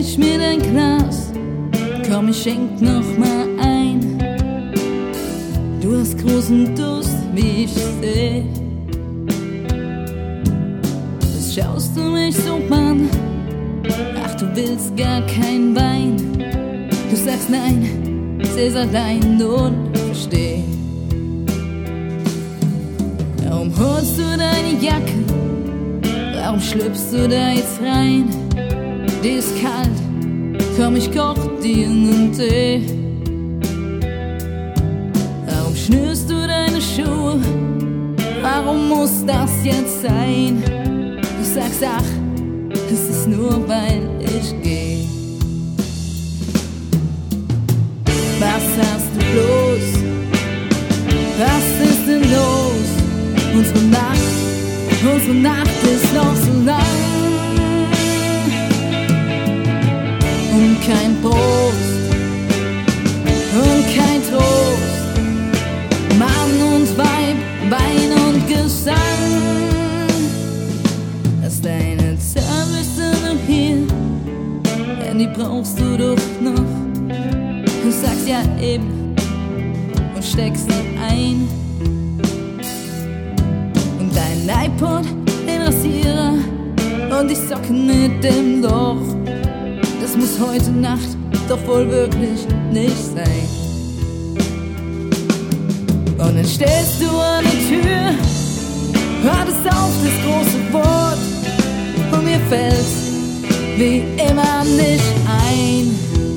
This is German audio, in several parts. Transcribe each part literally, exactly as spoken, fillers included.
reich mir dein Glas, komm, ich schenk noch mal ein. Du hast großen Durst, wie ich seh. Was schaust du mich so an? Ach, du willst gar kein Wein. Du sagst nein, seh's allein und versteh. Warum holst du deine Jacke? Warum schlüpfst du da jetzt rein? Dir ist kalt, komm, ich koch dir einen Tee. Warum schnürst du deine Schuhe? Warum muss das jetzt sein? Du sagst, ach, es ist nur, weil ich geh. Was hast du bloß? Was ist denn los? Unsere Nacht, unsere Nacht ist noch so lang. Und kein Prost und kein Trost, Mann und Weib, Wein und Gesang. Hast deine Zahnbürste noch hier? Ja, die brauchst du doch noch. Du sagst ja eben und steckst sie ein. Und dein iPod, den Rasierer und die Socken mit dem Loch. Das muss heute Nacht doch wohl wirklich nicht sein. Und dann stehst du an der Tür, wartest auf das große Wort, und mir fällt's wie immer nicht ein.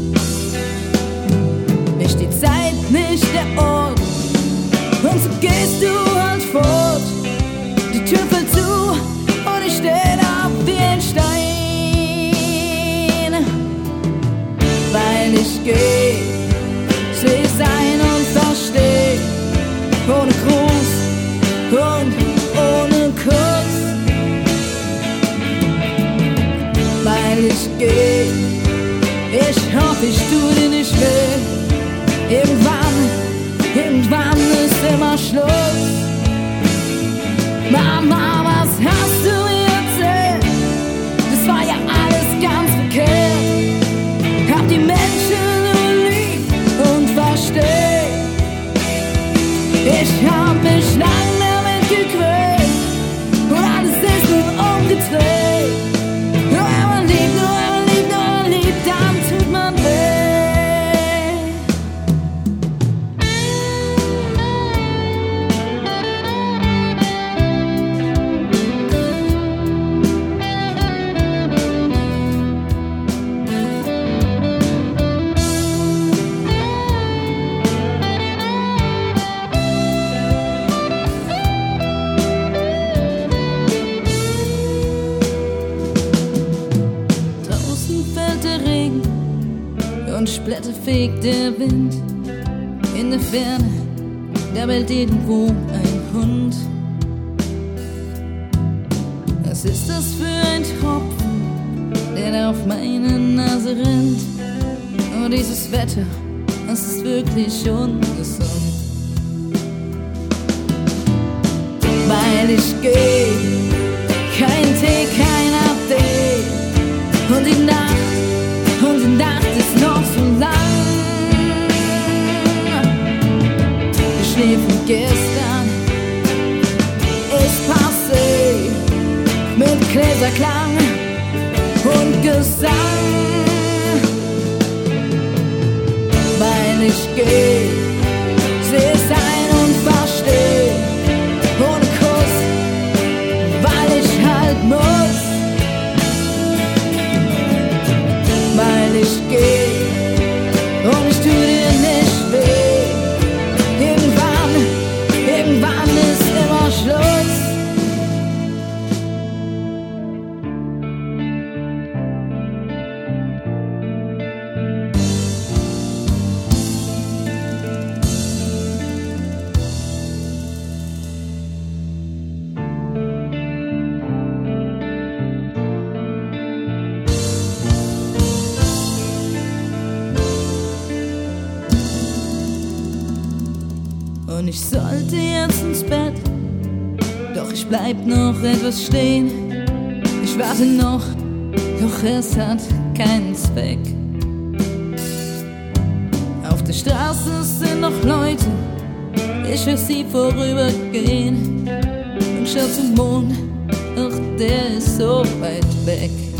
Nicht die Zeit, nicht der Ort, und so gehst du halt fort. Die Tür fällt zu und ich steh da wie ein Stein. Weil ich geh, seh's ein und versteh, ohne Gruß und ohne Kuss. Weil ich geh, ich hoff, ich tu dir nicht weh. Irgendwann, irgendwann ist immer Schluss. Mama, was hast du mir erzählt? Das war ja alles ganz verkehrt. Hab die Menschen nur lieb und versteh. Ich hab mich lang damit gequält und alles ist nun umgedreht. Nur wenn man liebt, nur wenn man liebt, nur wenn man liebt, dann tut man weh. Und Splitter fegt der Wind. In der Ferne, da bellt irgendwo ein Hund. Was ist das für ein Tropfen, der da auf meine Nase rennt? Oh, dieses Wetter, das ist wirklich ungesund. Weil ich geh, kein Tee, kein Update. Und die Nacht, und die Nacht ist noch so lang. Der Schnee von gestern ist passé, mit Gläserklang und Gesang. Weil ich geh, seh's ein und versteh, ohne Kuss, weil ich halt muss. Weil ich geh und ich tu dir nicht weh. Irgendwann, irgendwann ist immer Schluss. Und ich sollte jetzt ins Bett, doch ich bleib noch etwas stehen. Ich warte noch, doch es hat keinen Zweck. Auf der Straße sind noch Leute, ich höre sie vorübergehen und schau zum Mond, doch der ist so weit weg.